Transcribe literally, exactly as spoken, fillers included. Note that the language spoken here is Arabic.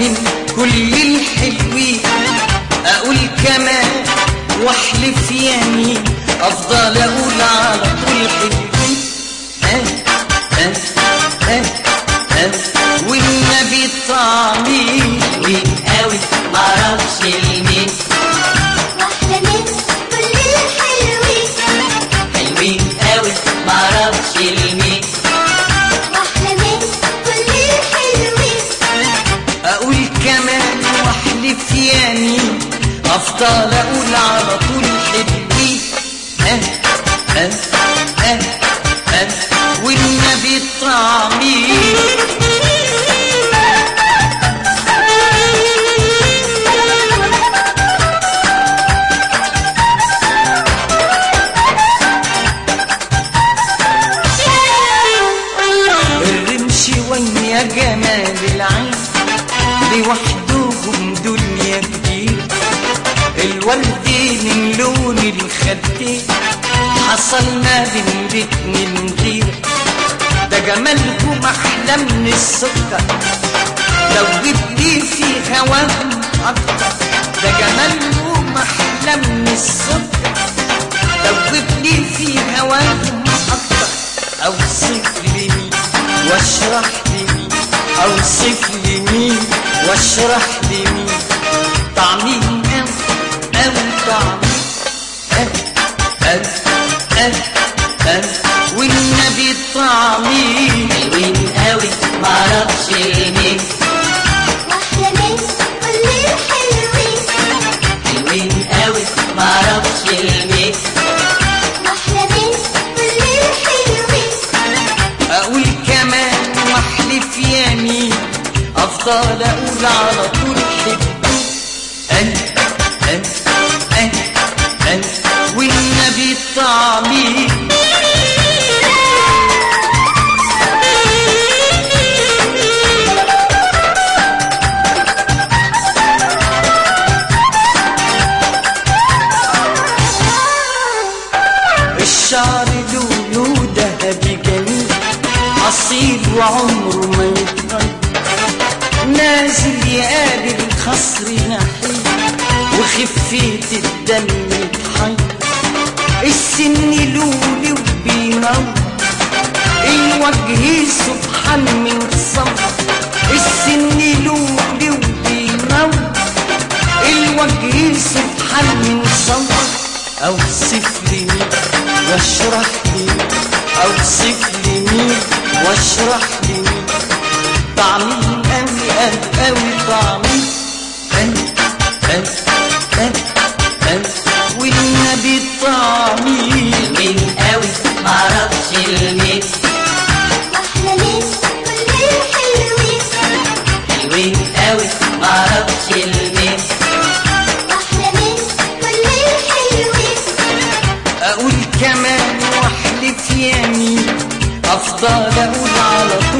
من كل الحلوين، اقول كمان واحلف يمين، افضل اقول على طول حلوين. ها ها ها ها والنبي طعمي حلوين قوي معرفش لمين، واحلى من كل الحلوين. حلوين قوي معرفش لمين، واحلى من كل الحلوين. اقول كمان واحلف يمين، افضل اقول على طول حلوين. ها ها ها ها والنبي طعمي الرمش ويا جمال العين، لوحدهم دنيا كبير. الورد من لون الخدين، حصل ما بين الاتنين غير. ده جمالهم احلى من السكر، لو جبتي في هواهم اكتر. ده جمالهم احلى من السكر، لو جبتي في هواهم اكتر. اوصف لي مين واشرح لي مين، اوصف لي مين واشرح لي مين. طعمي قوي قوي طعمي قوي قوي قوي قوي والنبي طعمي حلوين قوي معرفش لمين، واحلى من كل الحلوين. حلوين قوي معرفش لمين، واحلى من كل الحلوين. اقول كمان واحلف يمين، افضل اقول على طول حلوين. انت انت انت انت والنبي طعمي الشعر لونه ذهبي جميل، اصيل وعمره ما يتغير. نازل يقابل خصر نحيل، وخفية الدم يتحير. السن لولي وبينور، الوجه سبحان من صبر. السن لولي وبينور، الوجه سبحان من صبر. اوصف لي مين واشرح لي مين، اوصف لي مين واشرح لي مين. طعمي قوي قوي قوي طعمي قوي قوي قوي قوي والنبي طعمي حلوين قوي معرفش لمين، واحلى من كل الحلوين. حلوين قوي معرفش لمين، واحلى من كل الحلوين. اقول كمان واحلف يمين، افضل اقول على طول